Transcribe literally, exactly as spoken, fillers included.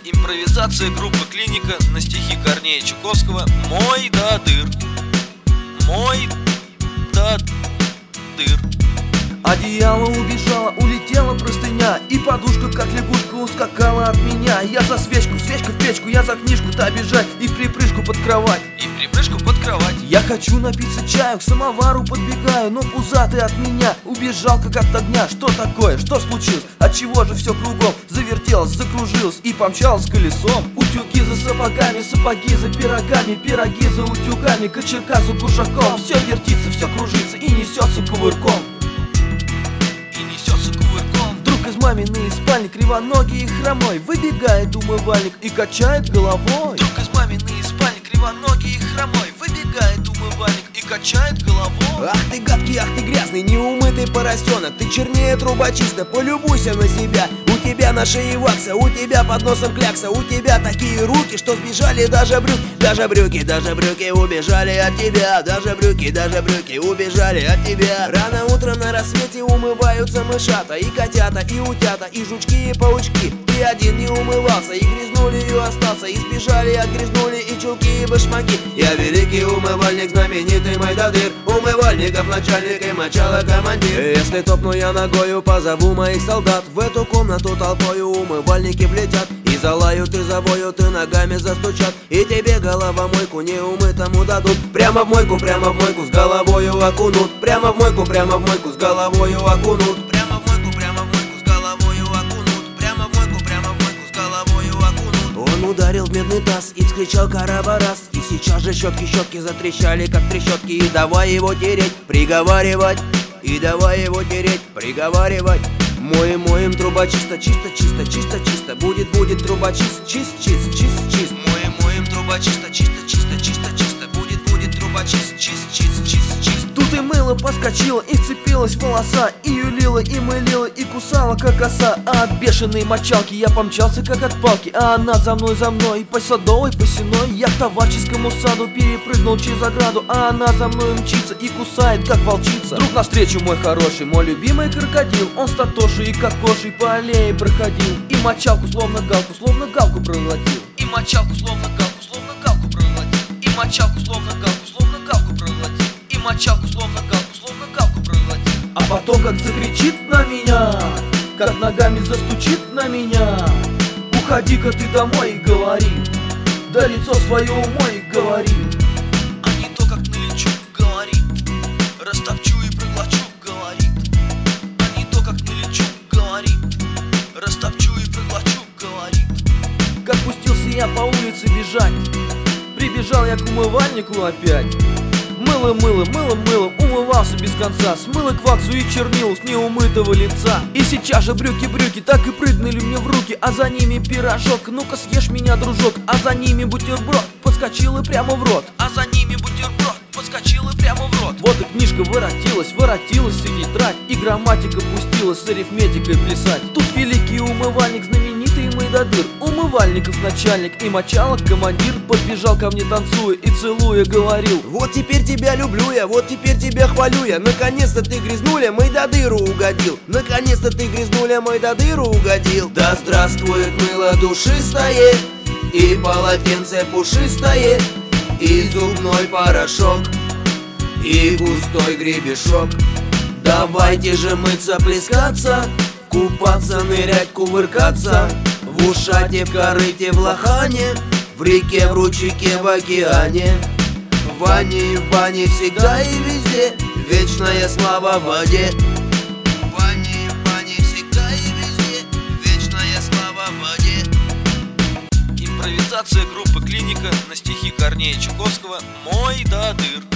Импровизация группы «Клиника» на стихи Корнея Чуковского «Мой да дыр». Мой да дыр. Одеяло убежало, улетела простыня, и подушка, как лягушка, ускакала от меня. Я за свечку, свечка в печку, я за книжку-то бежать, и в припрыжку под кровать. И в припрыжку под кровать. Я хочу напиться чаю, к самовару подбегаю, но пузатый от меня убежал как от огня. Что такое? Что случилось? Отчего же все кругом завертелось, закружилось и помчалось колесом? Утюги за сапогами, сапоги за пирогами, пироги за утюгами, кочерга за кушаком. Все вертится, все кружится и несется кувырком. Вдруг из маминой спальни кривоногий и хромой выбегает умывальник и качает головой. Вдруг из маминой спальни кривоногий и хромой выбегает умывальник и качает головой. Ах ты гадкий, ах ты грязный, неумытый поросенок, ты чернее трубочиста, полюбуйся на себя. У тебя на шее вакса, у тебя под носом клякса, у тебя такие руки, что сбежали даже брюки. Даже брюки, даже брюки убежали от тебя. Даже брюки, даже брюки убежали от тебя. Рано утром на рассвете умываются мышата, и котята, и утята, и жучки, и паучки. Ты один не умывался, и грязнули, и остался, и сбежали, отгрязнули и чулки, и башмаки. Я великий умывальник, знаменитый мой да дыр, умывальников начальник и мочала командир. Если топну я ногою, позову моих солдат, в эту комнату толпою умывальники влетят. И залают, и завоют, и ногами застучат, и тебе головомойку неумытому дадут. Прямо в мойку, прямо в мойку с головою окунут. Прямо в мойку, прямо в мойку с головою окунут. Прямо в мойку, прямо в мойку с головою окунут. Прямо в мойку, прямо в мойку с головою окунут. Он ударил в медный таз и вскричал карабарас. И сейчас же щетки-щетки затрещали, как трещотки. И давай его тереть, приговаривать. И давай его тереть, приговаривать. Моем, моем труба чисто, чисто, чисто, чисто, чисто. Будет, будет труба чист, чист, чист, чист, чист. Моем, моем труба чисто, чисто, чисто, чисто, чисто. Будет, будет труба чист, чист, чист, чист, чист. Тут и мыло поскочило, и вцепилась в волоса, и юлила, и мылила, и кусала, как оса. А от бешеной мочалки я помчался, как от палки, а она за мной, за мной, по садовой, по сеной. Я к товарищескому саду перепрыгнул через ограду, а она за мной мчится и кусает, как волчица. Вдруг навстречу мой хороший, мой любимый крокодил. Он с Татошей и Кокошей по аллее проходил, и мочалку словно галку, словно галку проглотил. И мочалку словно галку, словно галку проглотил. И мочалку словно галку, словно галку проглотил. И мочалку словно галку, словно галку проглотил. А потом как закричит на меня, как ногами застучит на меня: уходи-ка ты домой, и говорит, да лицо свое умой, и говорит. А не то как налечу, говорит, растопчу и проглочу, говорит. А не то как налечу, говорит, растопчу и проглочу, говорит. Как пустился я по улице бежать, прибежал я к умывальнику опять. Мыло, мыло, мыло, мыло, умывался без конца, смыло кваксу и чернил с неумытого лица. И сейчас же брюки-брюки так и прыгнули мне в руки, а за ними пирожок, ну-ка съешь меня, дружок. А за ними бутерброд, подскочил и прямо в рот. А за ними бутерброд, подскочил и прямо в рот. Вот и книжка воротилась, воротилась и тетрадь, и грамматика пустилась с арифметикой плясать. Тут великий умывальник, знаменитый мой да дыр, умывальников начальник и мочалок командир. Подбежал ко мне танцуя и целуя говорил: вот теперь тебя люблю я, вот теперь тебя хвалю я. Наконец-то ты грязнуля, мой да дыру угодил. Наконец-то ты грязнуля, мой да дыру угодил. Да здравствует мыло душистое, и полотенце пушистое, и зубной порошок, и густой гребешок. Давайте же мыться, плескаться, купаться, нырять, кувыркаться, в ушате, в корыте, в лохане, в реке, в ручейке, в океане, в ванне и в бане, всегда и везде, вечная слава в воде. В ванне и в бане, всегда и везде, вечная слава в воде. Импровизация группы «Клиника» на стихи Корнея Чуковского «Мой да дыр».